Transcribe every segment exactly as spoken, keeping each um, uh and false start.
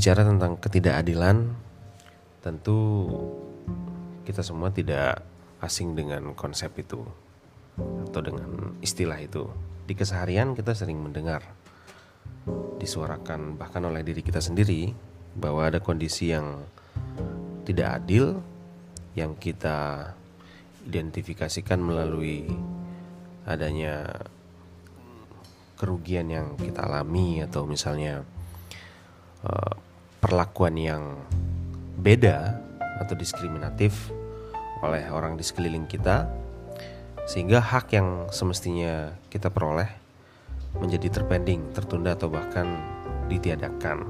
Berbicara tentang ketidakadilan, tentu kita semua tidak asing dengan konsep itu atau dengan istilah itu. Di keseharian kita sering mendengar, disuarakan bahkan oleh diri kita sendiri bahwa ada kondisi yang tidak adil yang kita identifikasikan melalui adanya kerugian yang kita alami, atau misalnya uh, perlakuan yang beda atau diskriminatif oleh orang di sekeliling kita, sehingga hak yang semestinya kita peroleh menjadi terpending, tertunda, atau bahkan ditiadakan.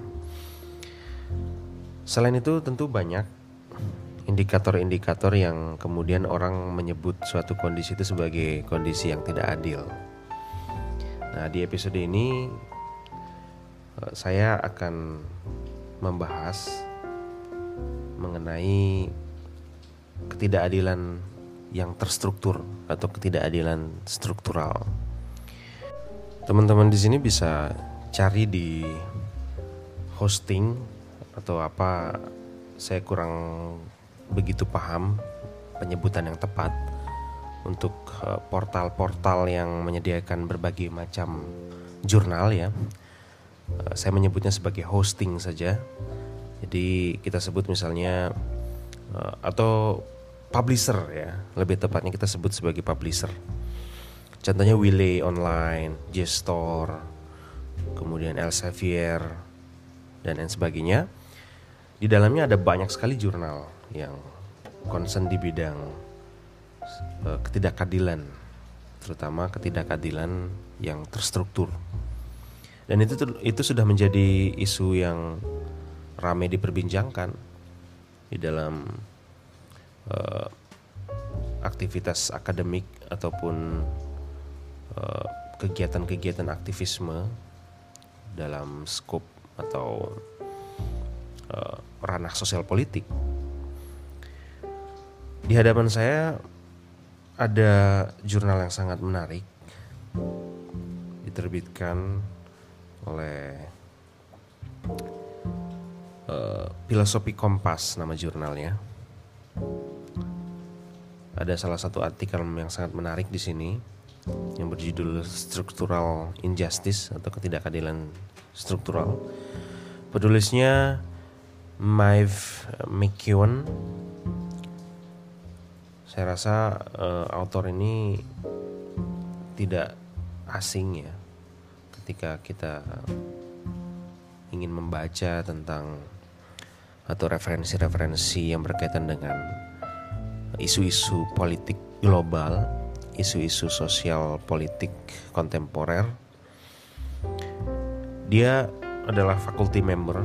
Selain itu tentu banyak indikator-indikator yang kemudian orang menyebut suatu kondisi itu sebagai kondisi yang tidak adil. Nah, di episode ini saya akan membahas mengenai ketidakadilan yang terstruktur atau ketidakadilan struktural. Teman-teman di sini bisa cari di hosting atau apa, saya kurang begitu paham penyebutan yang tepat untuk uh, portal-portal yang menyediakan berbagai macam jurnal ya. Uh, saya menyebutnya sebagai hosting saja. Jadi kita sebut misalnya uh, atau publisher ya, lebih tepatnya kita sebut sebagai publisher. Contohnya Wiley Online, JSTOR, kemudian Elsevier dan lain sebagainya. Di dalamnya ada banyak sekali jurnal yang concern di bidang ketidakadilan, terutama ketidakadilan yang terstruktur. Dan itu itu sudah menjadi isu yang ramai diperbincangkan di dalam uh, aktivitas akademik ataupun uh, kegiatan-kegiatan aktivisme dalam skop atau uh, ranah sosial politik. Di hadapan saya ada jurnal yang sangat menarik, diterbitkan oleh uh, Filosofi Kompas nama jurnalnya. Ada salah satu artikel yang sangat menarik di sini yang berjudul Structural Injustice atau ketidakadilan struktural. Penulisnya Maeve McKeown. Saya rasa uh, autor ini tidak asing ya ketika kita ingin membaca tentang atau referensi-referensi yang berkaitan dengan isu-isu politik global, isu-isu sosial politik kontemporer. Dia adalah faculty member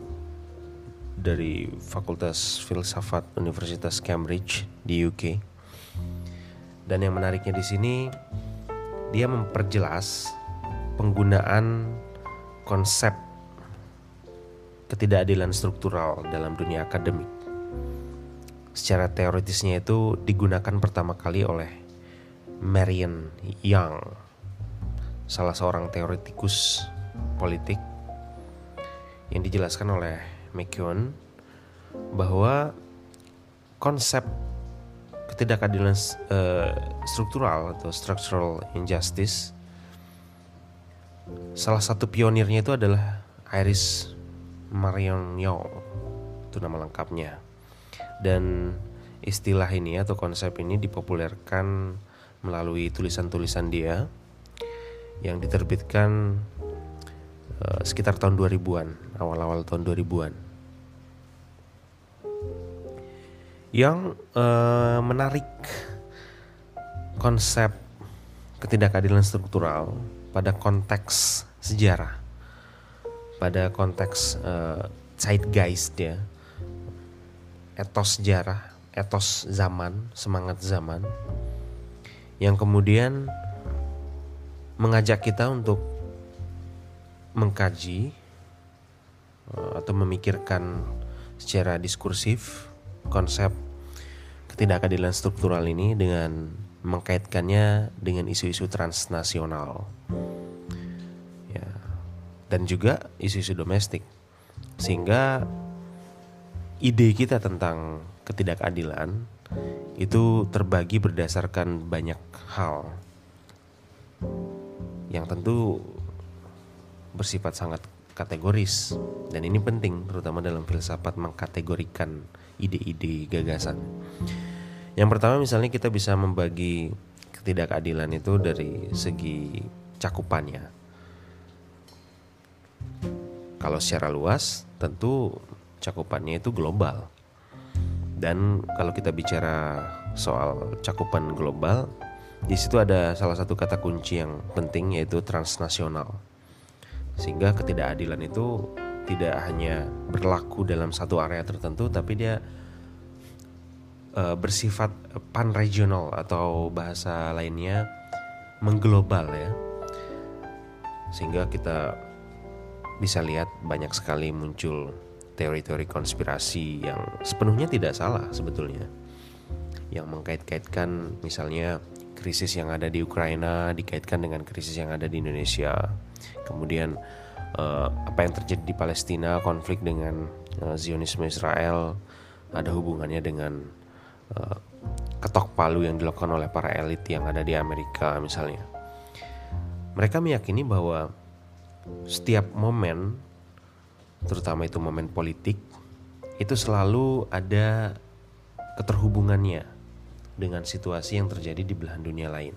dari Fakultas Filsafat Universitas Cambridge di U K. Dan yang menariknya di sini, dia memperjelas penggunaan konsep ketidakadilan struktural dalam dunia akademik. Secara teoritisnya itu digunakan pertama kali oleh Marian Young, salah seorang teoretikus politik, yang dijelaskan oleh McKeown bahwa konsep ketidakadilan uh, struktural atau structural injustice, salah satu pionirnya itu adalah Iris Marion Young, itu nama lengkapnya. Dan istilah ini atau konsep ini dipopulerkan melalui tulisan-tulisan dia yang diterbitkan uh, sekitar tahun dua ribuan, awal-awal tahun dua ribuan. Yang uh, menarik konsep ketidakadilan struktural pada konteks sejarah, pada konteks uh, zeitgeist ya, etos sejarah, etos zaman, semangat zaman, yang kemudian mengajak kita untuk mengkaji uh, atau memikirkan secara diskursif konsep ketidakadilan struktural ini dengan mengkaitkannya dengan isu-isu transnasional ya, dan juga isu-isu domestik Sehingga ide kita tentang ketidakadilan itu terbagi berdasarkan banyak hal yang tentu bersifat sangat kategoris, dan ini penting terutama dalam filsafat mengkategorikan ide-ide gagasan. Yang pertama, misalnya kita bisa membagi ketidakadilan itu dari segi cakupannya. Kalau secara luas tentu cakupannya itu global. Dan kalau kita bicara soal cakupan global, di situ ada salah satu kata kunci yang penting, yaitu transnasional. Sehingga ketidakadilan itu tidak hanya berlaku dalam satu area tertentu, tapi dia uh, bersifat pan-regional atau bahasa lainnya mengglobal ya. Sehingga kita bisa lihat banyak sekali muncul teori-teori konspirasi yang sepenuhnya tidak salah sebetulnya, yang mengkait-kaitkan misalnya krisis yang ada di Ukraina dikaitkan dengan krisis yang ada di Indonesia. Kemudian uh, apa yang terjadi di Palestina, konflik dengan uh, Zionisme Israel, ada hubungannya dengan uh, ketok palu yang dilakukan oleh para elit yang ada di Amerika misalnya. Mereka meyakini bahwa setiap momen, terutama itu momen politik, itu selalu ada keterhubungannya dengan situasi yang terjadi di belahan dunia lain.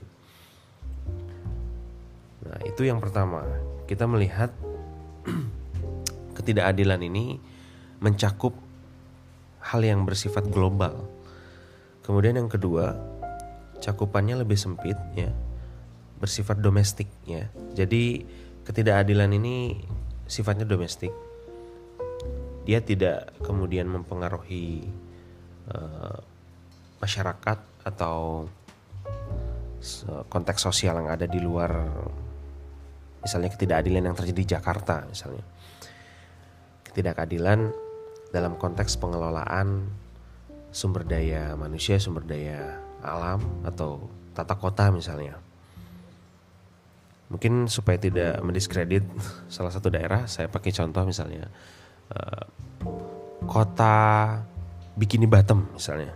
Nah, itu yang pertama. Kita melihat ketidakadilan ini mencakup hal yang bersifat global. Kemudian yang kedua, cakupannya lebih sempit ya, bersifat domestik ya. Jadi ketidakadilan ini sifatnya domestik. Dia tidak kemudian mempengaruhi uh, masyarakat atau konteks sosial yang ada di luar, misalnya ketidakadilan yang terjadi di Jakarta misalnya. Ketidakadilan dalam konteks pengelolaan sumber daya manusia, sumber daya alam atau tata kota misalnya. Mungkin supaya tidak mendiskredit salah satu daerah, saya pakai contoh misalnya uh, kota Bikini Bottom misalnya.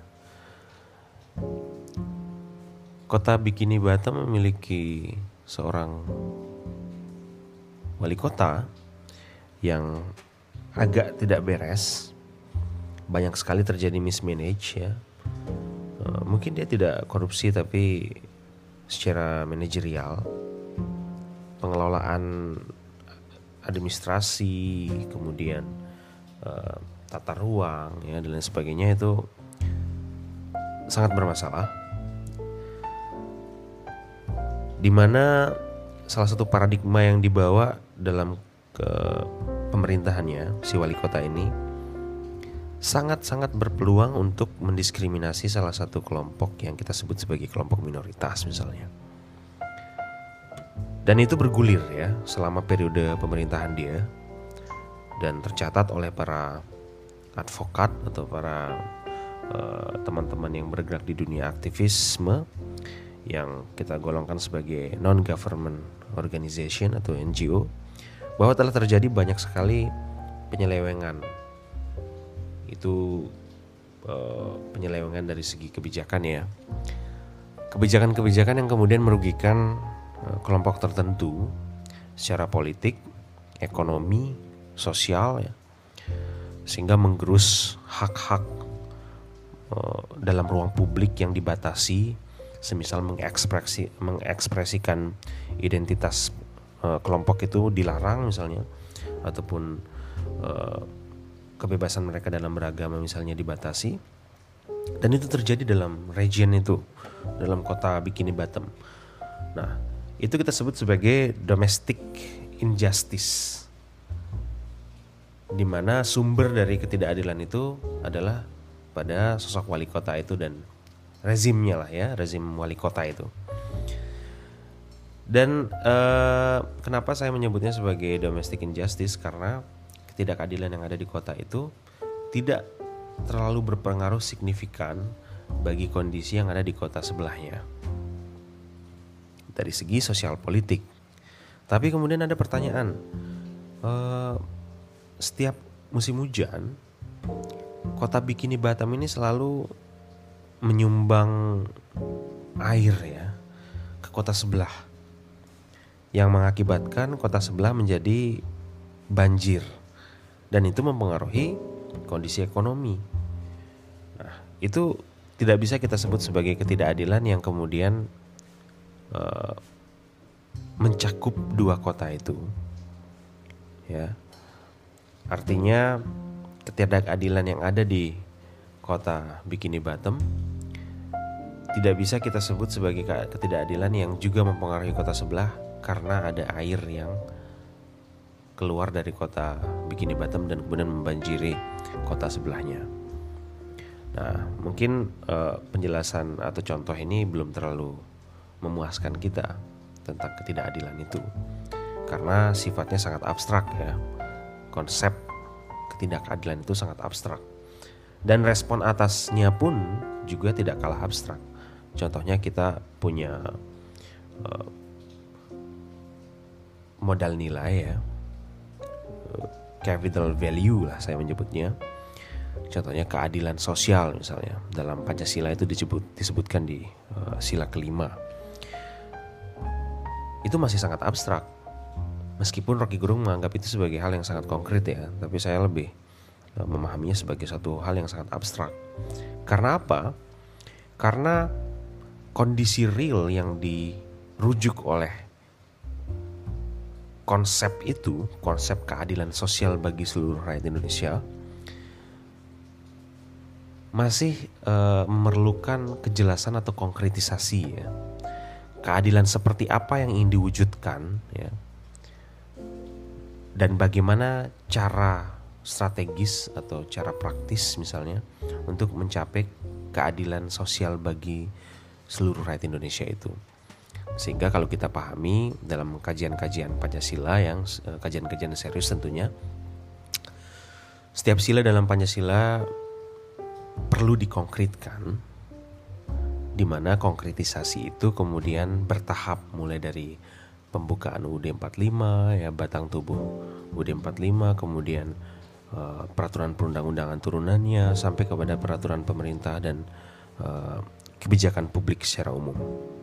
Kota Bikini Bottom memiliki seorang wali kota yang agak tidak beres. Banyak sekali terjadi mismanage ya. Uh, mungkin dia tidak korupsi, tapi secara manajerial, pengelolaan administrasi, kemudian uh, tata ruang ya dan lain sebagainya itu sangat bermasalah. Di mana salah satu paradigma yang dibawa dalam ke pemerintahannya si wali kota ini sangat-sangat berpeluang untuk mendiskriminasi salah satu kelompok yang kita sebut sebagai kelompok minoritas misalnya. Dan itu bergulir ya selama periode pemerintahan dia, dan tercatat oleh para advokat atau para uh, teman-teman yang bergerak di dunia aktivisme yang kita golongkan sebagai non-government organization atau N G O, bahwa telah terjadi banyak sekali penyelewengan. Itu uh, penyelewengan dari segi kebijakan ya, kebijakan-kebijakan yang kemudian merugikan kelompok tertentu secara politik, ekonomi, sosial ya, sehingga menggerus hak-hak uh, dalam ruang publik yang dibatasi, semisal mengekspresi, mengekspresikan identitas uh, kelompok itu dilarang misalnya, ataupun uh, kebebasan mereka dalam beragama misalnya dibatasi. Dan itu terjadi dalam region itu, dalam kota Bikini Bottom. Nah, itu kita sebut sebagai domestic injustice, di mana sumber dari ketidakadilan itu adalah pada sosok wali kota itu dan rezimnya lah ya, rezim wali kota itu. Dan eh, kenapa saya menyebutnya sebagai domestic injustice? Karena ketidakadilan yang ada di kota itu tidak terlalu berpengaruh signifikan bagi kondisi yang ada di kota sebelahnya dari segi sosial politik. Tapi kemudian ada pertanyaan, uh, setiap musim hujan, kota Bikini Batam ini selalu menyumbang air ya ke kota sebelah, yang mengakibatkan kota sebelah menjadi banjir, dan itu mempengaruhi kondisi ekonomi. Nah, itu tidak bisa kita sebut sebagai ketidakadilan yang kemudian uh, mencakup dua kota itu. Ya, artinya ketidakadilan yang ada di kota Bikini Batam tidak bisa kita sebut sebagai ketidakadilan yang juga mempengaruhi kota sebelah, karena ada air yang keluar dari kota Bikini Batam dan kemudian membanjiri kota sebelahnya. Nah, mungkin uh, penjelasan atau contoh ini belum terlalu memuaskan kita tentang ketidakadilan itu, karena sifatnya sangat abstrak ya. Konsep ketidakadilan itu sangat abstrak, dan respon atasnya pun juga tidak kalah abstrak. Contohnya kita punya uh, modal nilai ya, capital value lah saya menyebutnya. Contohnya keadilan sosial misalnya, dalam Pancasila itu disebut disebutkan di uh, sila kelima. Itu masih sangat abstrak. Meskipun Rocky Gerung menganggap itu sebagai hal yang sangat konkret ya, tapi saya lebih uh, memahaminya sebagai satu hal yang sangat abstrak. Karena apa? Karena kondisi real yang dirujuk oleh konsep itu, konsep keadilan sosial bagi seluruh rakyat Indonesia, masih uh, memerlukan kejelasan atau konkretisasi ya. Keadilan seperti apa yang ingin diwujudkan ya, dan bagaimana cara strategis atau cara praktis misalnya untuk mencapai keadilan sosial bagi seluruh rakyat Indonesia itu. Sehingga kalau kita pahami dalam kajian-kajian Pancasila yang uh, kajian-kajian serius tentunya, setiap sila dalam Pancasila perlu dikonkretkan, di mana konkretisasi itu kemudian bertahap, mulai dari pembukaan U U D empat puluh lima ya, batang tubuh U U D empat puluh lima, kemudian uh, peraturan perundang-undangan turunannya sampai kepada peraturan pemerintah dan uh, kebijakan publik secara umum.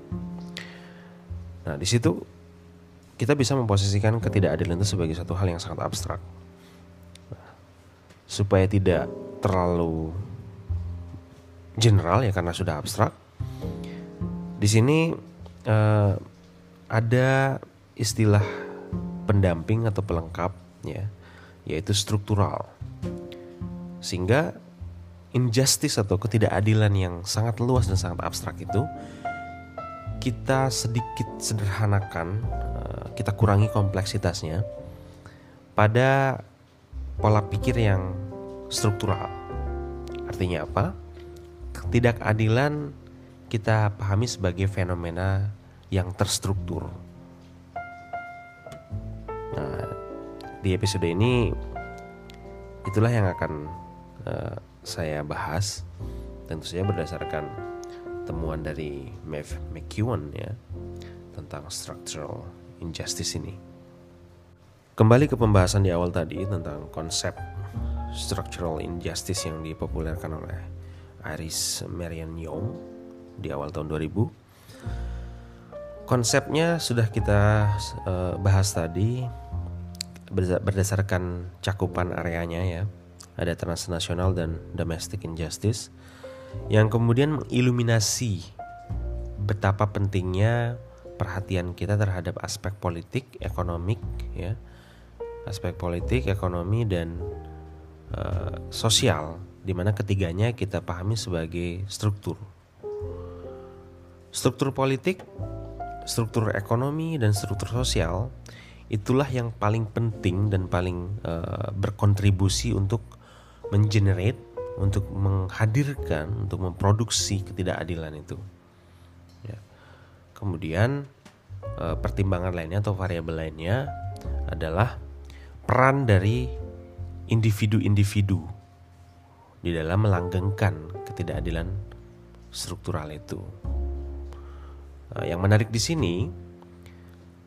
Nah, di situ kita bisa memposisikan ketidakadilan itu sebagai satu hal yang sangat abstrak. Nah, supaya tidak terlalu general ya, karena sudah abstrak. Di sini uh, ada istilah pendamping atau pelengkap ya, yaitu struktural. Sehingga injustice atau ketidakadilan yang sangat luas dan sangat abstrak itu kita sedikit sederhanakan, uh, kita kurangi kompleksitasnya pada pola pikir yang struktural. Artinya apa? Ketidakadilan kita pahami sebagai fenomena yang terstruktur. Nah, di episode ini itulah yang akan uh, saya bahas, tentu saja berdasarkan temuan dari Maeve McKeown ya, tentang structural injustice ini. Kembali ke pembahasan di awal tadi tentang konsep structural injustice yang dipopulerkan oleh Iris Marion Young di awal tahun dua ribu. Konsepnya sudah kita uh, bahas tadi berdasarkan cakupan areanya ya. Ada transnasional dan domestic injustice, yang kemudian mengiluminasi betapa pentingnya perhatian kita terhadap aspek politik, ekonomik ya. Aspek politik, ekonomi dan uh, sosial, di mana ketiganya kita pahami sebagai struktur. Struktur politik, struktur ekonomi, dan struktur sosial itulah yang paling penting dan paling uh, berkontribusi untuk mengenerate, untuk menghadirkan, untuk memproduksi ketidakadilan itu. Ya. Kemudian uh, pertimbangan lainnya atau variabel lainnya adalah peran dari individu-individu di dalam melanggengkan ketidakadilan struktural itu. Nah, yang menarik di sini,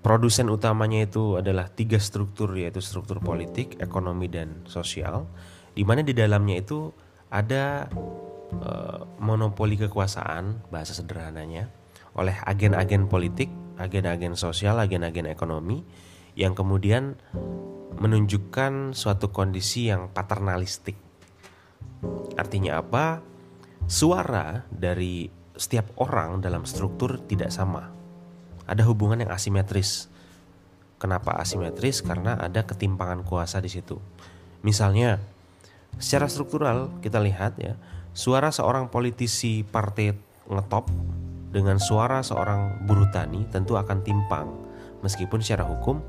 produsen utamanya itu adalah tiga struktur, yaitu struktur politik, ekonomi, dan sosial, di mana di dalamnya itu ada uh, monopoli kekuasaan, bahasa sederhananya, oleh agen-agen politik, agen-agen sosial, agen-agen ekonomi, yang kemudian menunjukkan suatu kondisi yang paternalistik. Artinya apa? Suara dari setiap orang dalam struktur tidak sama. Ada hubungan yang asimetris. Kenapa asimetris? Karena ada ketimpangan kuasa di situ. Misalnya, secara struktural kita lihat ya, suara seorang politisi partai ngetop dengan suara seorang buruh tani tentu akan timpang, meskipun secara hukum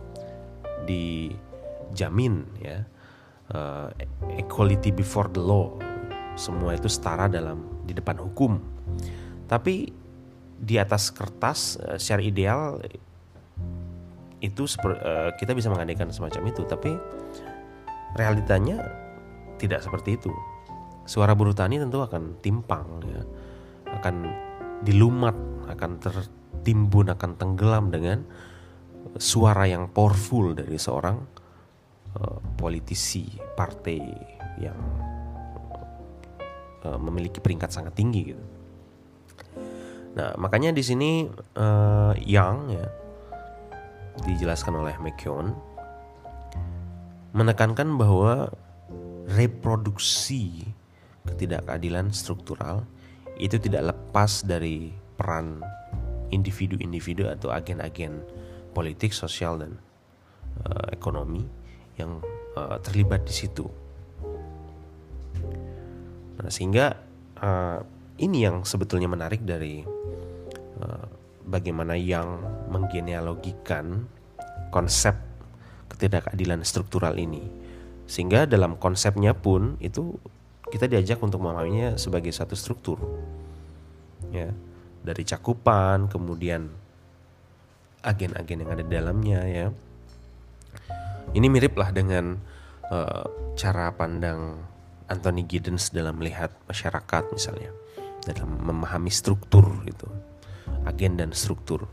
dijamin ya, uh, equality before the law, semua itu setara dalam di depan hukum. Tapi di atas kertas secara ideal itu kita bisa mengandaikan semacam itu, tapi realitanya tidak seperti itu. Suara buruh tani tentu akan timpang ya, akan dilumat, akan tertimbun, akan tenggelam dengan suara yang powerful dari seorang uh, politisi partai yang uh, memiliki peringkat sangat tinggi gitu. Nah, makanya di sini uh, Young ya, dijelaskan oleh McKeown, menekankan bahwa reproduksi ketidakadilan struktural itu tidak lepas dari peran individu-individu atau agen-agen politik, sosial, dan uh, ekonomi yang uh, terlibat di situ. Nah, sehingga uh, ini yang sebetulnya menarik dari uh, bagaimana yang menggenealogikan konsep ketidakadilan struktural ini, sehingga dalam konsepnya pun itu kita diajak untuk memahaminya sebagai satu struktur ya, dari cakupan, kemudian agen-agen yang ada di dalamnya ya. Ini mirip lah dengan uh, cara pandang Anthony Giddens dalam melihat masyarakat misalnya, dalam memahami struktur itu, agen dan struktur.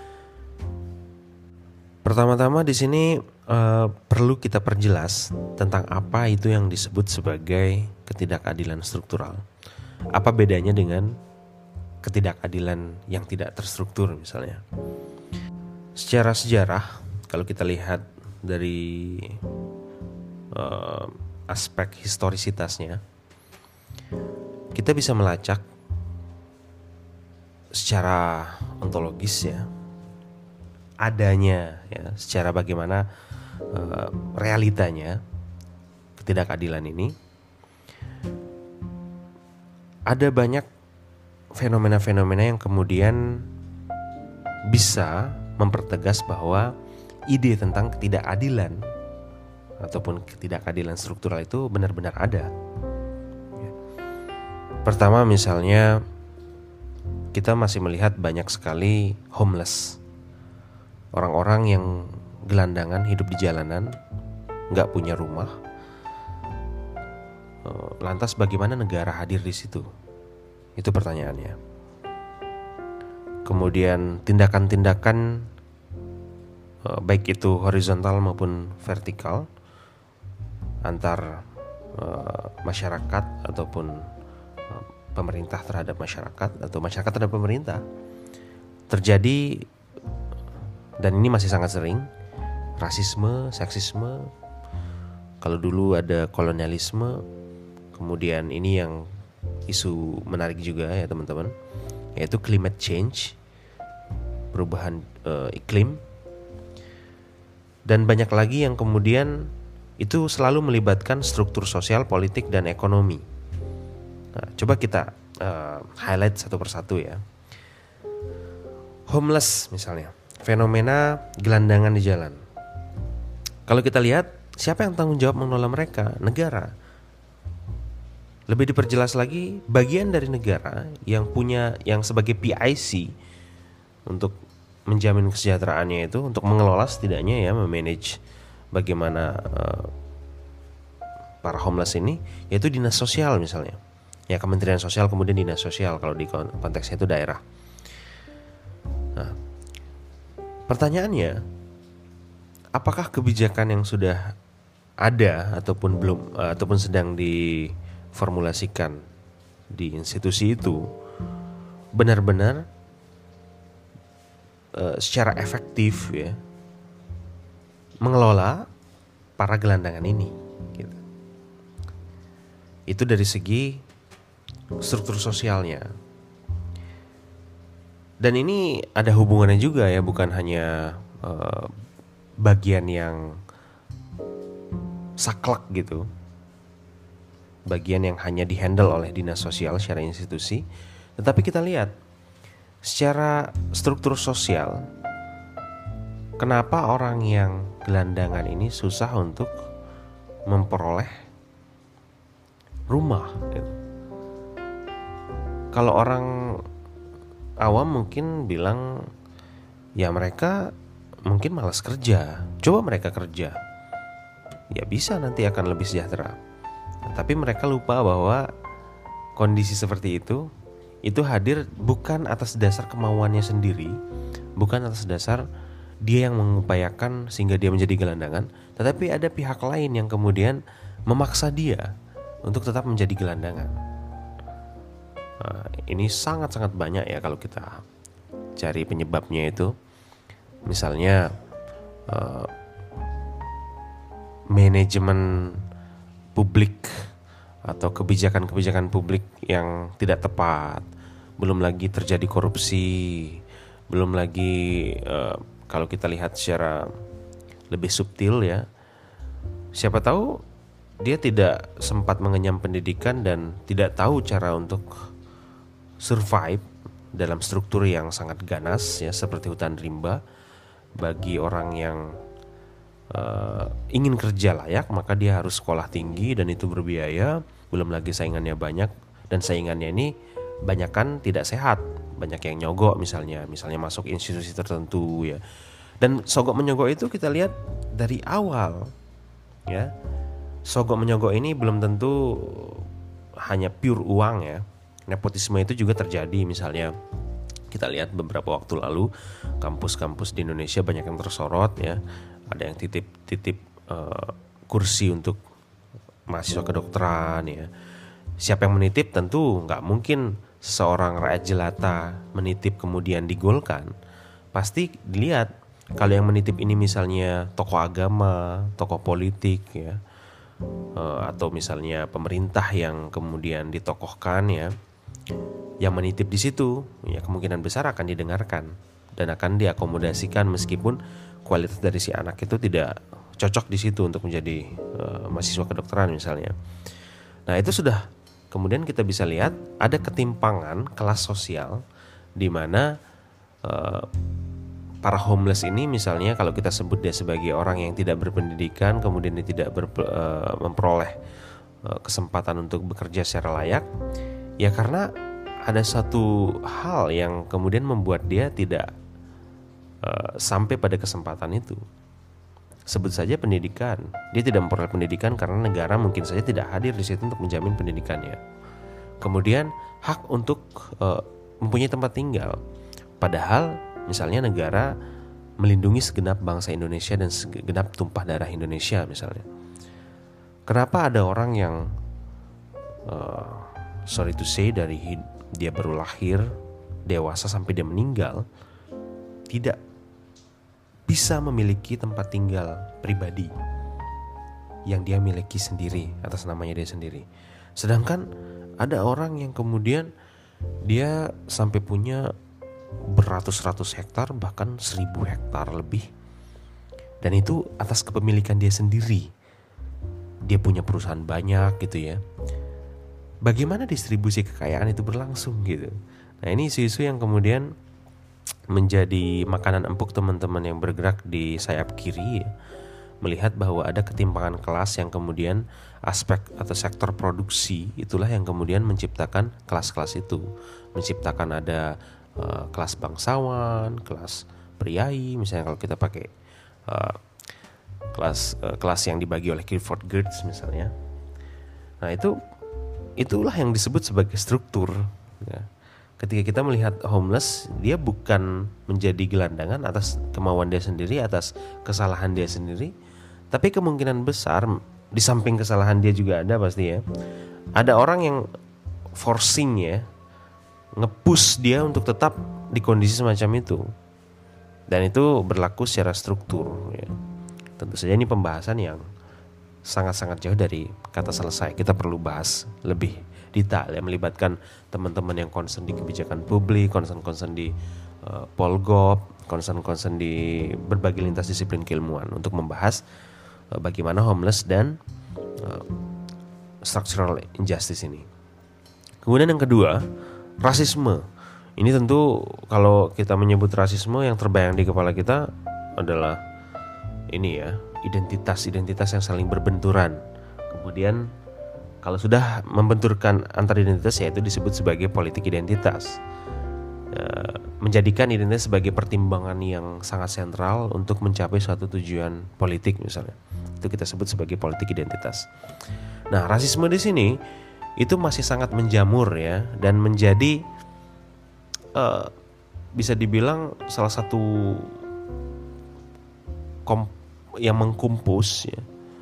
Pertama-tama di sini uh, perlu kita perjelas tentang apa itu yang disebut sebagai ketidakadilan struktural. Apa bedanya dengan ketidakadilan yang tidak terstruktur misalnya. Secara sejarah, kalau kita lihat dari uh, aspek historisitasnya, kita bisa melacak secara ontologis ya, adanya ya, secara bagaimana uh, realitanya ketidakadilan ini. Ada banyak fenomena-fenomena yang kemudian bisa mempertegas bahwa ide tentang ketidakadilan ataupun ketidakadilan struktural itu benar-benar ada. Pertama, misalnya kita masih melihat banyak sekali homeless, orang-orang yang gelandangan hidup di jalanan, nggak punya rumah. Lantas bagaimana negara hadir di situ? Itu pertanyaannya. Kemudian tindakan-tindakan baik itu horizontal maupun vertikal antar uh, masyarakat ataupun uh, pemerintah terhadap masyarakat atau masyarakat terhadap pemerintah terjadi, dan ini masih sangat sering, rasisme, seksisme. Kalau dulu ada kolonialisme, kemudian ini yang isu menarik juga ya teman-teman, yaitu climate change, perubahan uh, iklim, dan banyak lagi yang kemudian itu selalu melibatkan struktur sosial, politik, dan ekonomi. Nah, coba kita uh, highlight satu persatu ya. Homeless misalnya, fenomena gelandangan di jalan. Kalau kita lihat, siapa yang tanggung jawab mengelola mereka? Negara. Lebih diperjelas lagi, bagian dari negara yang punya, yang sebagai P I C untuk menjamin kesejahteraannya itu, untuk mengelola setidaknya ya, memanage bagaimana uh, para homeless ini, yaitu dinas sosial misalnya. Ya, Kementerian Sosial, kemudian dinas sosial kalau di konteksnya itu daerah. Nah, Pertanyaannya, apakah kebijakan yang sudah ada ataupun belum uh, ataupun sedang diformulasikan di institusi itu benar-benar uh, secara efektif ya mengelola para gelandangan ini gitu. Itu dari segi struktur sosialnya. Dan ini ada hubungannya juga ya, bukan hanya uh, bagian yang saklek gitu, bagian yang hanya dihandle oleh dinas sosial secara institusi, tetapi kita lihat secara struktur sosial, kenapa orang yang gelandangan ini susah untuk memperoleh rumah gitu. Kalau orang awam mungkin bilang ya mereka mungkin malas kerja, coba mereka kerja, ya bisa nanti akan lebih sejahtera. Tapi mereka lupa bahwa kondisi seperti itu itu hadir bukan atas dasar kemauannya sendiri, bukan atas dasar dia yang mengupayakan sehingga dia menjadi gelandangan, tetapi ada pihak lain yang kemudian memaksa dia untuk tetap menjadi gelandangan. Nah, ini sangat-sangat banyak ya kalau kita cari penyebabnya itu. Misalnya uh, manajemen publik atau kebijakan-kebijakan publik yang tidak tepat, belum lagi terjadi korupsi, belum lagi uh, kalau kita lihat secara lebih subtil ya, siapa tahu dia tidak sempat mengenyam pendidikan dan tidak tahu cara untuk survive dalam struktur yang sangat ganas ya, seperti hutan rimba. Bagi orang yang uh, ingin kerja layak, maka dia harus sekolah tinggi dan itu berbiaya, belum lagi saingannya banyak, dan saingannya ini banyak kan tidak sehat, banyak yang nyogok misalnya, misalnya masuk institusi tertentu ya. Dan sogok menyogok itu kita lihat dari awal ya. Sogok menyogok ini belum tentu hanya pure uang ya. Nepotisme itu juga terjadi, misalnya kita lihat beberapa waktu lalu kampus-kampus di Indonesia banyak yang tersorot ya. Ada yang titip-titip uh, kursi untuk mahasiswa kedokteran ya. Siapa yang menitip? Tentu nggak mungkin seorang rakyat jelata menitip kemudian digolkan. Pasti dilihat kalau yang menitip ini misalnya tokoh agama, tokoh politik ya, uh, atau misalnya pemerintah yang kemudian ditokohkan ya. Yang menitip di situ ya kemungkinan besar akan didengarkan dan akan diakomodasikan meskipun kualitas dari si anak itu tidak cocok di situ untuk menjadi uh, mahasiswa kedokteran misalnya. Nah, itu sudah kemudian kita bisa lihat ada ketimpangan kelas sosial di mana uh, para homeless ini misalnya, kalau kita sebut dia sebagai orang yang tidak berpendidikan, kemudian dia tidak ber, uh, memperoleh uh, kesempatan untuk bekerja secara layak, ya karena ada satu hal yang kemudian membuat dia tidak uh, sampai pada kesempatan itu. Sebut saja pendidikan. Dia tidak memperoleh pendidikan karena negara mungkin saja tidak hadir di situ untuk menjamin pendidikannya. Kemudian hak untuk uh, mempunyai tempat tinggal. Padahal misalnya negara melindungi segenap bangsa Indonesia dan segenap tumpah darah Indonesia misalnya. Kenapa ada orang yang uh, sorry to say dari dia baru lahir, dewasa sampai dia meninggal tidak bisa memiliki tempat tinggal pribadi yang dia miliki sendiri atas namanya dia sendiri. Sedangkan ada orang yang kemudian dia sampai punya beratus-ratus hektar, bahkan seribu hektar lebih, dan itu atas kepemilikan dia sendiri. Dia punya perusahaan banyak gitu ya. Bagaimana distribusi kekayaan itu berlangsung gitu. Nah, ini isu-isu yang kemudian menjadi makanan empuk teman-teman yang bergerak di sayap kiri ya. Melihat bahwa ada ketimpangan kelas yang kemudian aspek atau sektor produksi itulah yang kemudian menciptakan kelas-kelas itu. Menciptakan ada uh, kelas bangsawan, kelas priai, misalnya kalau kita pakai uh, kelas uh, kelas yang dibagi oleh Clifford Geertz misalnya. Nah, itu itulah yang disebut sebagai struktur ya. ketika kita melihat homeless, dia bukan menjadi gelandangan atas kemauan dia sendiri, atas kesalahan dia sendiri, tapi kemungkinan besar di samping kesalahan dia juga ada pasti ya, ada orang yang forcing ya, nge-push dia untuk tetap di kondisi semacam itu. Dan itu berlaku secara struktur ya. Tentu saja ini pembahasan yang sangat-sangat jauh dari kata selesai. Kita perlu bahas lebih detail ya, melibatkan teman-teman yang concern di kebijakan publik, concern-concern di uh, Polgop, concern-concern di berbagai lintas disiplin keilmuan untuk membahas uh, bagaimana homeless dan uh, structural injustice ini. Kemudian yang kedua, rasisme. Ini tentu kalau kita menyebut rasisme, yang terbayang di kepala kita adalah ini ya, identitas-identitas yang saling berbenturan. Kemudian kalau sudah membenturkan antar identitas, yaitu disebut sebagai politik identitas. E, menjadikan identitas sebagai pertimbangan yang sangat sentral untuk mencapai suatu tujuan politik misalnya. Itu kita sebut sebagai politik identitas. Nah, rasisme di sini itu masih sangat menjamur ya, dan menjadi Uh, bisa dibilang salah satu kom- yang mengkumpus ya,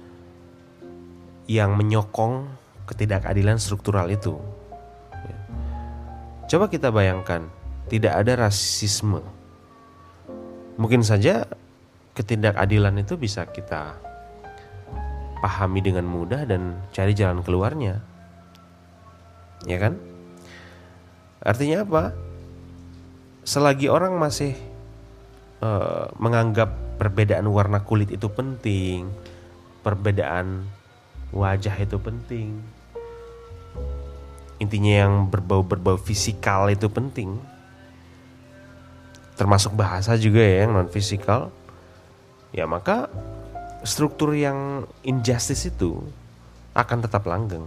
yang menyokong ketidakadilan struktural itu ya. Coba kita bayangkan, tidak ada rasisme, mungkin saja ketidakadilan itu bisa kita pahami dengan mudah dan cari jalan keluarnya, ya kan? Artinya apa? Selagi orang masih uh, menganggap perbedaan warna kulit itu penting, perbedaan wajah itu penting, intinya yang berbau-berbau fisikal itu penting, termasuk bahasa juga ya yang non fisikal, ya maka struktur yang injustice itu akan tetap langgeng.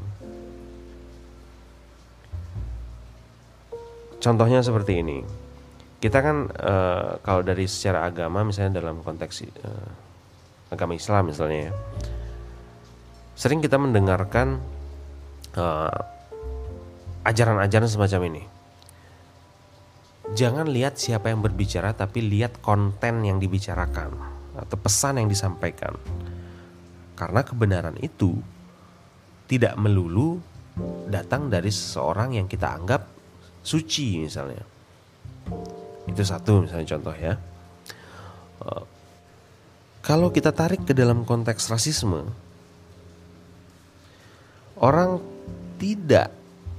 Contohnya seperti ini. Kita kan uh, kalau dari secara agama, misalnya dalam konteks uh, agama Islam misalnya ya, sering kita mendengarkan uh, ajaran-ajaran semacam ini. Jangan lihat siapa yang berbicara, tapi lihat konten yang dibicarakan atau pesan yang disampaikan. Karena kebenaran itu tidak melulu datang dari seseorang yang kita anggap suci misalnya. Itu satu misalnya contoh ya. Uh, kalau kita tarik ke dalam konteks rasisme, orang tidak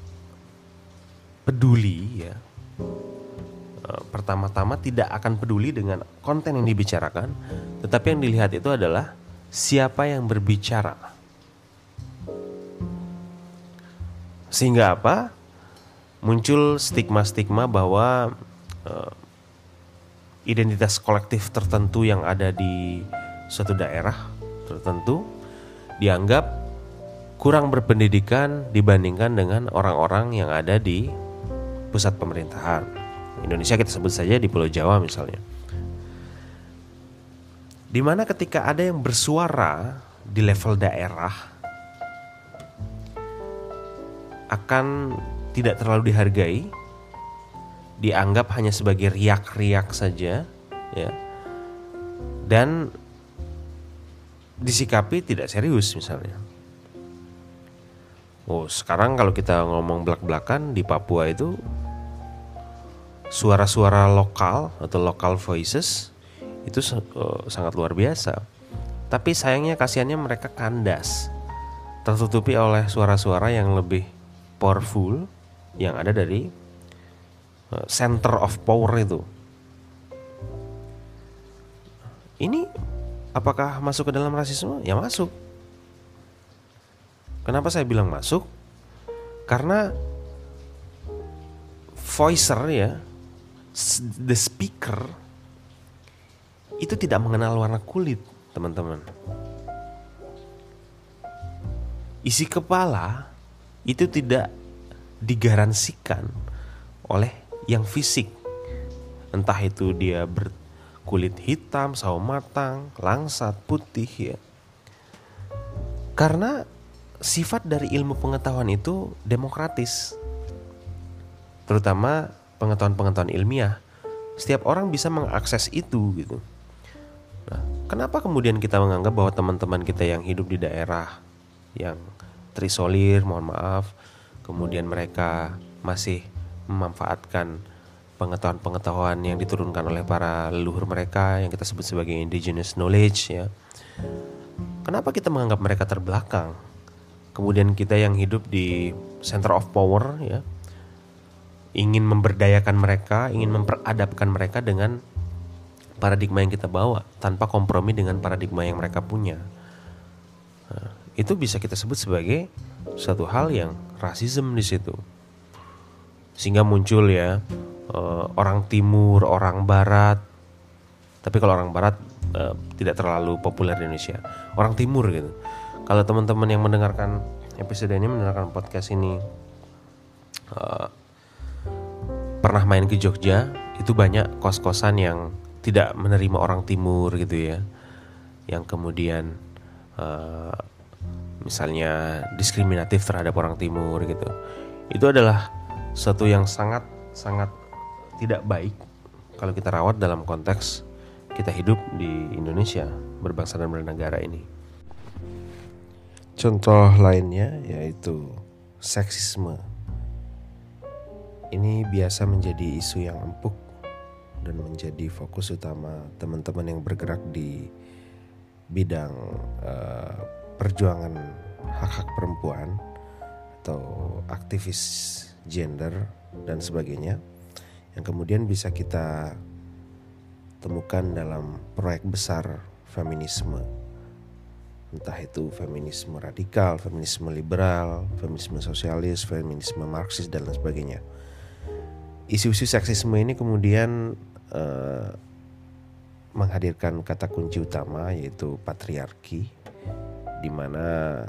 peduli ya. Uh, pertama-tama tidak akan peduli dengan konten yang dibicarakan, tetapi yang dilihat itu adalah siapa yang berbicara. Sehingga apa? Muncul stigma-stigma bahwa uh, identitas kolektif tertentu yang ada di suatu daerah tertentu dianggap kurang berpendidikan dibandingkan dengan orang-orang yang ada di pusat pemerintahan. Indonesia kita sebut saja di Pulau Jawa misalnya. Dimana ketika ada yang bersuara di level daerah akan tidak terlalu dihargai, dianggap hanya sebagai riak-riak saja ya, dan disikapi tidak serius misalnya. Oh, sekarang kalau kita ngomong belak-belakan di Papua itu suara-suara lokal atau local voices itu uh, sangat luar biasa. Tapi sayangnya kasihannya mereka kandas, tertutupi oleh suara-suara yang lebih powerful yang ada dari center of power itu. Ini apakah masuk ke dalam rasisme? Ya masuk. Kenapa saya bilang masuk? Karena voicer ya, the speaker itu tidak mengenal warna kulit, teman-teman. Isi kepala itu tidak digaransikan oleh yang fisik, entah itu dia berkulit hitam, sawo matang, langsat, putih ya. Karena sifat dari ilmu pengetahuan itu demokratis, terutama pengetahuan-pengetahuan ilmiah, setiap orang bisa mengakses itu gitu. Nah, kenapa kemudian kita menganggap bahwa teman-teman kita yang hidup di daerah yang terisolir, mohon maaf, kemudian mereka masih memanfaatkan pengetahuan-pengetahuan yang diturunkan oleh para leluhur mereka yang kita sebut sebagai indigenous knowledge ya. Kenapa kita menganggap mereka terbelakang? Kemudian kita yang hidup di center of power ya, ingin memberdayakan mereka, ingin memperadabkan mereka dengan paradigma yang kita bawa tanpa kompromi dengan paradigma yang mereka punya. Nah, itu bisa kita sebut sebagai suatu hal yang rasisme di situ. Sehingga muncul ya uh, orang timur, orang barat. Tapi kalau orang barat uh, tidak terlalu populer di Indonesia. Orang timur gitu. Kalau teman-teman yang mendengarkan episode ini, mendengarkan podcast ini uh, pernah main ke Jogja, itu banyak kos-kosan yang tidak menerima orang timur gitu ya, yang kemudian uh, misalnya diskriminatif terhadap orang timur gitu. Itu adalah suatu yang sangat sangat tidak baik kalau kita rawat dalam konteks kita hidup di Indonesia, berbangsa dan bernegara ini. Contoh lainnya yaitu seksisme. Ini biasa menjadi isu yang empuk dan menjadi fokus utama teman-teman yang bergerak di bidang uh, perjuangan hak-hak perempuan atau aktivis gender dan sebagainya, yang kemudian bisa kita temukan dalam proyek besar feminisme. Entah itu feminisme radikal, feminisme liberal, feminisme sosialis, feminisme marxis dan lain sebagainya. Isu-isu seksisme ini kemudian uh, menghadirkan kata kunci utama yaitu patriarki, di mana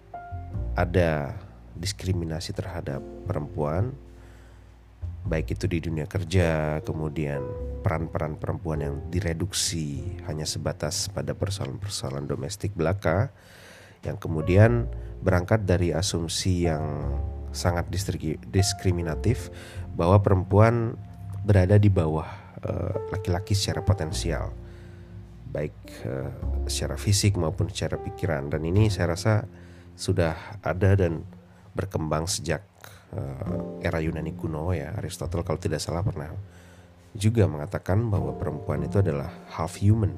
ada diskriminasi terhadap perempuan, baik itu di dunia kerja, kemudian peran-peran perempuan yang direduksi hanya sebatas pada persoalan-persoalan domestik belaka, yang kemudian berangkat dari asumsi yang sangat diskriminatif bahwa perempuan berada di bawah uh, laki-laki secara potensial, baik uh, secara fisik maupun secara pikiran. Dan ini saya rasa sudah ada dan berkembang sejak uh, era Yunani kuno ya. Aristotle kalau tidak salah pernah juga mengatakan bahwa perempuan itu adalah half human,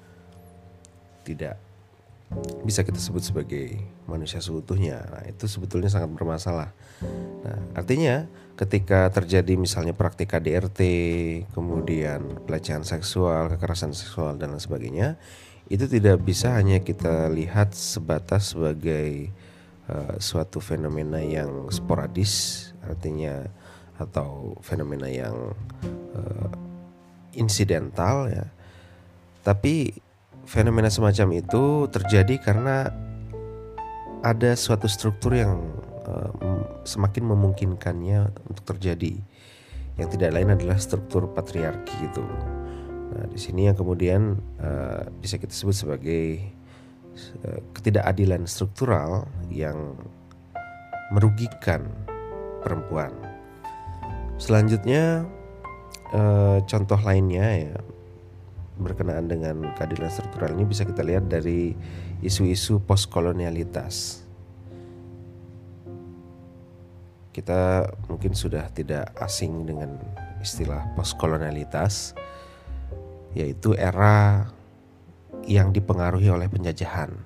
tidak bisa kita sebut sebagai manusia seutuhnya. Nah, itu sebetulnya sangat bermasalah. Nah, artinya ketika terjadi misalnya praktik K D R T, kemudian pelecehan seksual, kekerasan seksual dan lain sebagainya, itu tidak bisa hanya kita lihat sebatas sebagai uh, suatu fenomena yang sporadis, artinya atau fenomena yang uh, insidental ya. Tapi fenomena semacam itu terjadi karena ada suatu struktur yang uh, semakin memungkinkannya untuk terjadi, yang tidak lain adalah struktur patriarki itu. Nah, di sini yang kemudian uh, bisa kita sebut sebagai uh, ketidakadilan struktural yang merugikan perempuan. Selanjutnya uh, contoh lainnya ya berkenaan dengan keadilan struktural ini bisa kita lihat dari isu-isu postkolonialitas. Kita mungkin sudah tidak asing dengan istilah postkolonialitas, yaitu era yang dipengaruhi oleh penjajahan.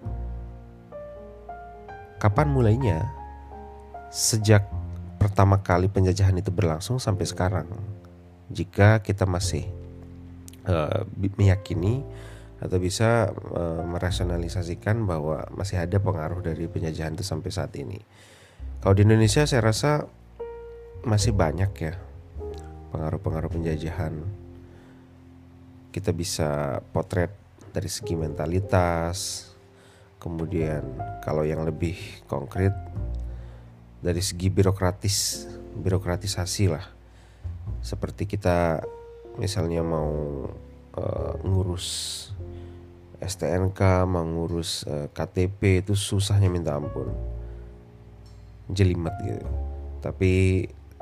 Kapan mulainya? Sejak pertama kali penjajahan itu berlangsung sampai sekarang. Jika kita masih Uh, meyakini atau bisa uh, merasionalisasikan bahwa masih ada pengaruh dari penjajahan itu sampai saat ini. Kalau di Indonesia saya rasa masih banyak ya pengaruh-pengaruh penjajahan. Kita bisa potret dari segi mentalitas, kemudian kalau yang lebih konkret dari segi birokratis, birokratisasi lah. Seperti kita misalnya mau uh, ngurus S T N K, mau ngurus uh, K T P itu susahnya minta ampun, jelimet gitu. Tapi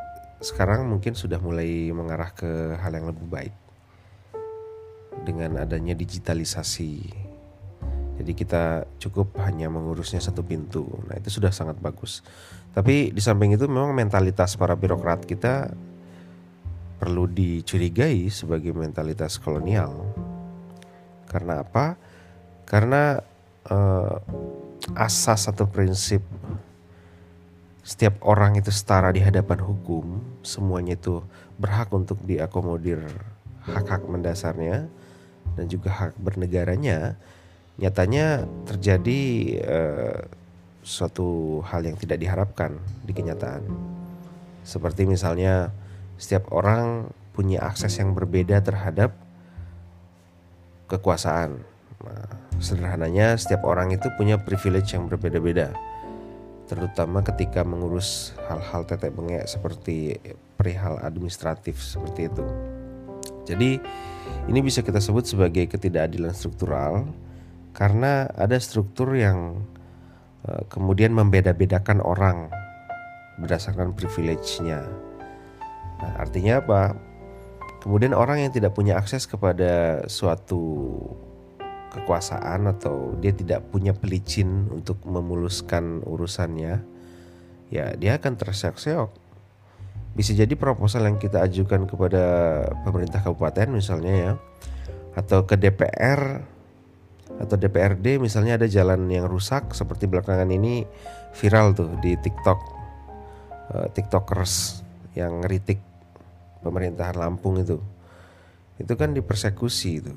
sekarang mungkin sudah mulai mengarah ke hal yang lebih baik dengan adanya digitalisasi. Jadi kita cukup hanya mengurusnya satu pintu. Nah, itu sudah sangat bagus. Tapi di samping itu memang mentalitas para birokrat kita perlu dicurigai sebagai mentalitas kolonial. Karena apa? Karena eh, asas atau prinsip setiap orang itu setara di hadapan hukum, semuanya itu berhak untuk diakomodir hak-hak mendasarnya dan juga hak bernegaranya, nyatanya terjadi eh, suatu hal yang tidak diharapkan di kenyataan. Seperti misalnya setiap orang punya akses yang berbeda terhadap kekuasaan. Nah, sederhananya setiap orang itu punya privilege yang berbeda-beda, terutama ketika mengurus hal-hal tetek bengek seperti perihal administratif seperti itu. Jadi ini bisa kita sebut sebagai ketidakadilan struktural karena ada struktur yang uh, kemudian membeda-bedakan orang berdasarkan privilege-nya. Nah, artinya apa? Kemudian orang yang tidak punya akses kepada suatu kekuasaan atau dia tidak punya pelicin untuk memuluskan urusannya, ya dia akan terseok-seok. Bisa jadi proposal yang kita ajukan kepada pemerintah kabupaten misalnya ya, atau ke D P R atau D P R D misalnya ada jalan yang rusak seperti belakangan ini viral tuh di TikTok, uh, TikTokers yang ngeritik pemerintahan Lampung itu, itu kan dipersekusi itu.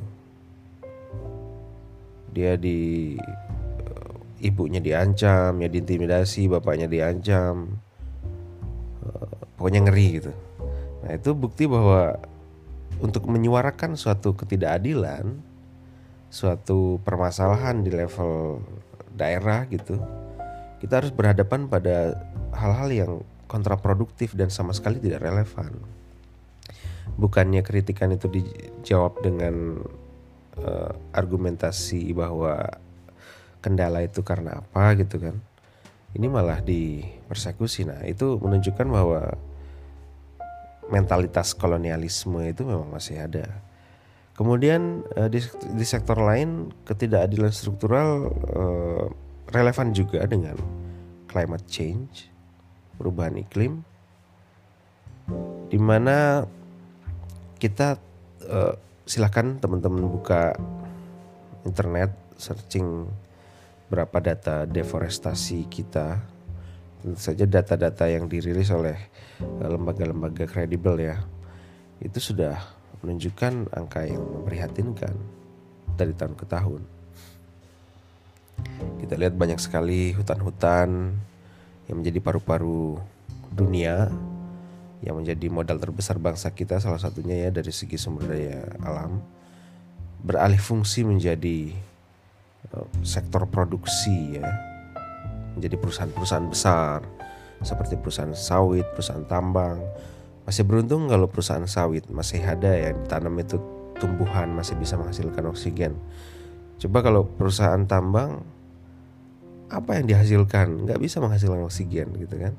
Dia di uh, ibunya diancam, ya diintimidasi, bapaknya diancam, uh, pokoknya ngeri gitu. Nah itu bukti bahwa untuk menyuarakan suatu ketidakadilan, suatu permasalahan di level daerah gitu, kita harus berhadapan pada hal-hal yang kontraproduktif dan sama sekali tidak relevan. Bukannya kritikan itu dijawab dengan uh, argumentasi bahwa kendala itu karena apa gitu kan, ini malah dipersekusi. Nah itu menunjukkan bahwa mentalitas kolonialisme itu memang masih ada. Kemudian uh, di, di sektor lain ketidakadilan struktural uh, relevan juga dengan climate change, perubahan iklim, di mana kita uh, silakan teman-teman buka internet, searching berapa data deforestasi kita. Tentu saja data-data yang dirilis oleh uh, lembaga-lembaga kredibel ya, itu sudah menunjukkan angka yang memprihatinkan dari tahun ke tahun. Kita lihat banyak sekali hutan-hutan yang menjadi paru-paru dunia, yang menjadi modal terbesar bangsa kita, salah satunya ya dari segi sumber daya alam, beralih fungsi menjadi uh, sektor produksi ya, menjadi perusahaan-perusahaan besar seperti perusahaan sawit, perusahaan tambang. Masih beruntung kalau perusahaan sawit masih ada yang ditanam itu tumbuhan masih bisa menghasilkan oksigen. Coba kalau perusahaan tambang, apa yang dihasilkan? Nggak bisa menghasilkan oksigen gitu kan.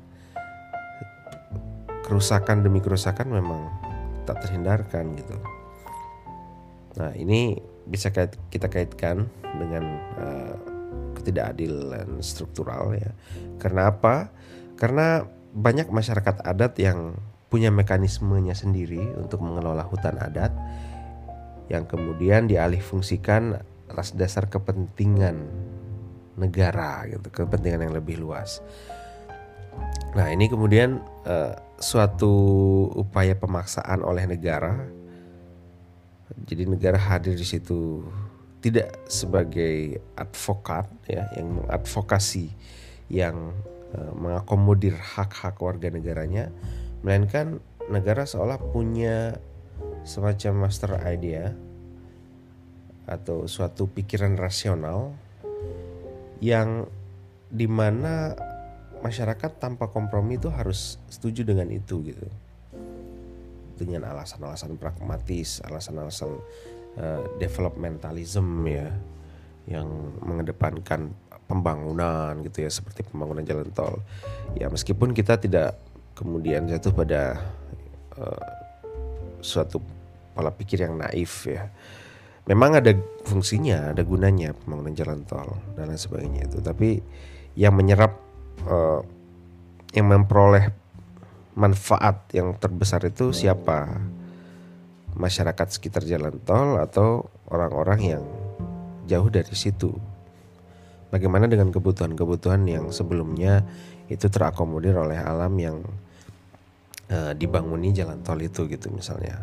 Kerusakan demi kerusakan memang tak terhindarkan gitu. Nah ini bisa kait, kita kaitkan dengan uh, ketidakadilan struktural ya. Karena apa? Karena banyak masyarakat adat yang punya mekanismenya sendiri untuk mengelola hutan adat yang kemudian dialih fungsikan atas dasar kepentingan negara gitu, kepentingan yang lebih luas. Nah ini kemudian uh, suatu upaya pemaksaan oleh negara. Jadi negara hadir di situ tidak sebagai advokat ya, yang mengadvokasi, yang uh, mengakomodir hak-hak warga negaranya, melainkan negara seolah punya semacam master idea atau suatu pikiran rasional yang dimana masyarakat tanpa kompromi itu harus setuju dengan itu gitu, dengan alasan-alasan pragmatis, alasan-alasan uh, developmentalism ya, yang mengedepankan pembangunan gitu ya, seperti pembangunan jalan tol. Ya meskipun kita tidak kemudian jatuh pada uh, suatu pola pikir yang naif ya. Memang ada fungsinya, ada gunanya pembangunan jalan tol dan lain sebagainya itu, tapi yang menyerap, uh, yang memperoleh manfaat yang terbesar itu siapa? Masyarakat sekitar jalan tol atau orang-orang yang jauh dari situ? Bagaimana dengan kebutuhan-kebutuhan yang sebelumnya itu terakomodir oleh alam yang uh, dibanguni jalan tol itu gitu misalnya.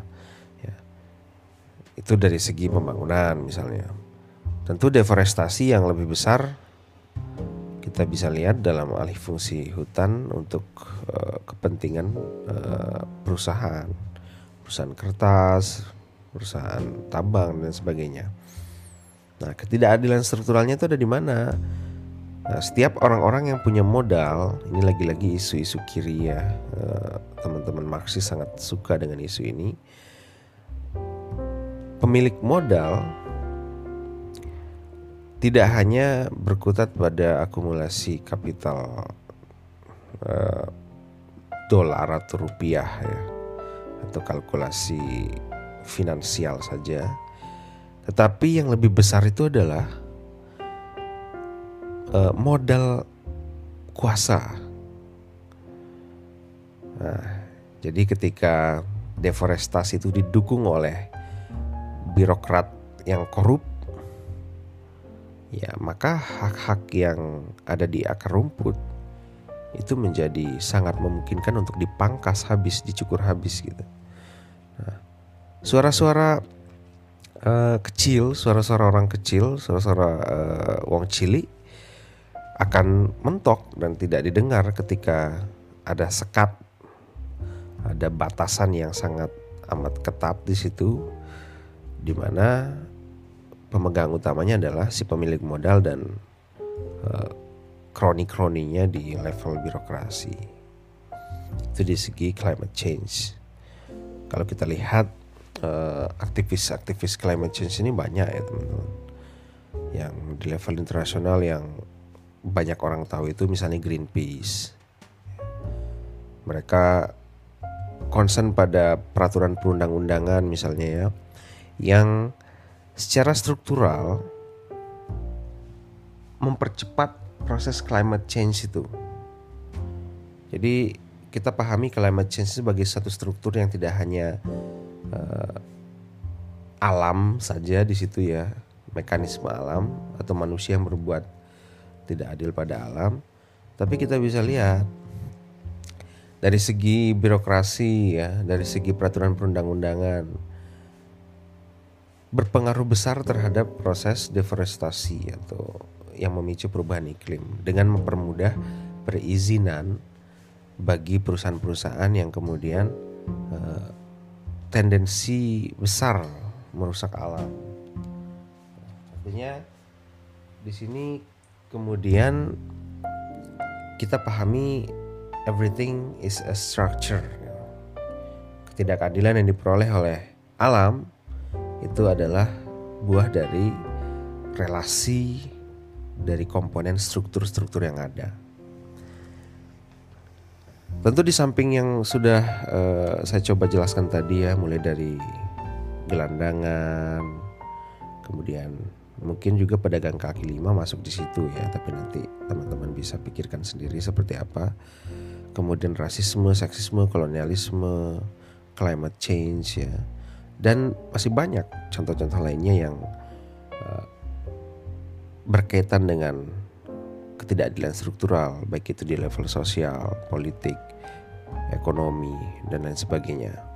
Itu dari segi pembangunan misalnya. Tentu deforestasi yang lebih besar kita bisa lihat dalam alih fungsi hutan untuk uh, kepentingan uh, perusahaan, perusahaan kertas, perusahaan tambang dan sebagainya. Nah, ketidakadilan strukturalnya itu ada di mana? Nah, setiap orang-orang yang punya modal, ini lagi-lagi isu-isu kiri ya, uh, teman-teman Marxis sangat suka dengan isu ini. Pemilik modal tidak hanya berkutat pada akumulasi kapital uh, dolar atau rupiah ya, atau kalkulasi finansial saja, tetapi yang lebih besar itu adalah uh, modal kuasa. Nah, jadi ketika deforestasi itu didukung oleh birokrat yang korup, ya maka hak-hak yang ada di akar rumput itu menjadi sangat memungkinkan untuk dipangkas habis, dicukur habis gitu. Nah, suara-suara uh, kecil, suara-suara orang kecil, suara-suara uh, wong cilik akan mentok dan tidak didengar ketika ada sekat, ada batasan yang sangat amat ketat di situ, di mana pemegang utamanya adalah si pemilik modal dan uh, kroni-kroninya di level birokrasi. Itu di segi climate change. Kalau kita lihat uh, aktivis-aktivis climate change ini banyak ya teman-teman. Yang di level internasional yang banyak orang tahu itu misalnya Greenpeace. Mereka concern pada peraturan perundang-undangan misalnya ya, yang secara struktural mempercepat proses climate change itu. Jadi kita pahami climate change sebagai satu struktur yang tidak hanya uh, alam saja di situ ya, mekanisme alam atau manusia yang berbuat tidak adil pada alam, tapi kita bisa lihat dari segi birokrasi ya, dari segi peraturan perundang-undangan berpengaruh besar terhadap proses deforestasi atau yang memicu perubahan iklim dengan mempermudah perizinan bagi perusahaan-perusahaan yang kemudian uh, tendensi besar merusak alam. Artinya di sini kemudian kita pahami everything is a structure. Ketidakadilan yang diperoleh oleh alam itu adalah buah dari relasi dari komponen struktur-struktur yang ada. Tentu di samping yang sudah uh, saya coba jelaskan tadi ya, mulai dari gelandangan, kemudian mungkin juga pedagang kaki lima masuk di situ ya, tapi nanti teman-teman bisa pikirkan sendiri seperti apa. Kemudian rasisme, seksisme, kolonialisme, climate change ya. Dan masih banyak contoh-contoh lainnya yang uh, berkaitan dengan ketidakadilan struktural, baik itu di level sosial, politik, ekonomi, dan lain sebagainya.